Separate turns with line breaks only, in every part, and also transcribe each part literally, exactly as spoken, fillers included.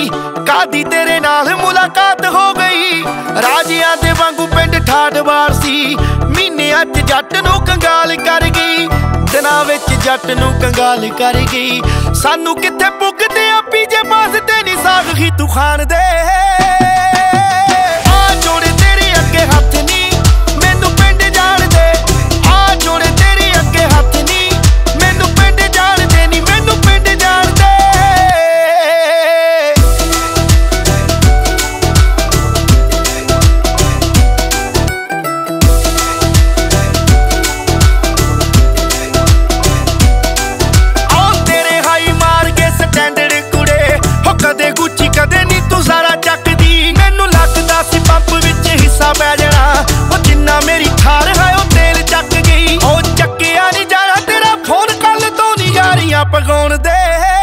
ਕਾਦੀ तेरे नाल मुलाकात हो गई। राजियां दे वांगू पिंड ठाठवार सी, महीनियां च जट नूं कंगाल कर गई, दिनां विच जट नूं कंगाल कर गई। सानू कित्थे पुगदे आ पीजे पास ते नी साग ही तू खान दे। आ जोड़े तेरे अगे हथ नी मैनू पिंड जाण दे, आ जोड़े तेरे अगे हथ नी मैनू पिंड जाण दे, नी मैनू पिंड जाण दे। कदे नी तू सारा चकदी, मैनू लगदा सी पंप विच हिस्सा पै जाना, ओ जिन्ना मेरी थार है ओ तेल चक गई। ओ चक्किया नी जाना तेरा फोन कल तो नी यारियां पगाउण दे।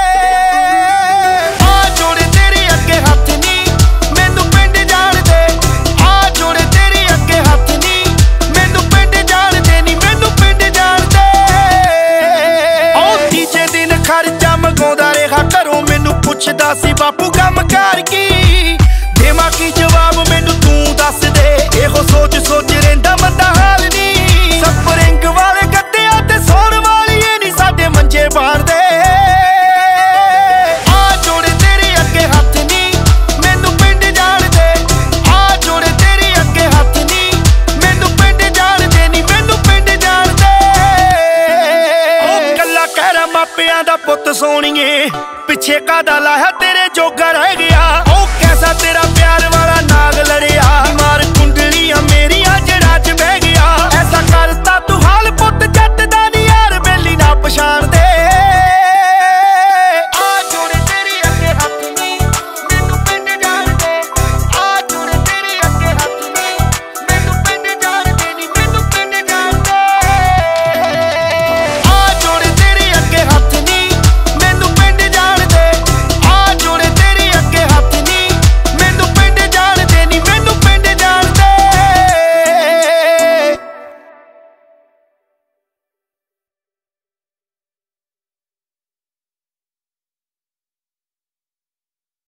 आ जोड़े तेरे अगे हथ नी मैनू पिंड जाण दे, आ जोड़े तेरे अगे हथ नी मैनू पिंड जाण दे, नी मैनू पिंड जाण दे। ओ तीजे दिन खर्चा मंगाउंदा रहा घरों, मैनू पुछदा सी बापू काम कर की देवां की जवाब मैनू तू दस दे। एहो सोच सोच रहिंदा बंदा हाल नी, स्प्रिंग वाले गद्दियां ते सौण वाली नी साडे मंजे बार दे।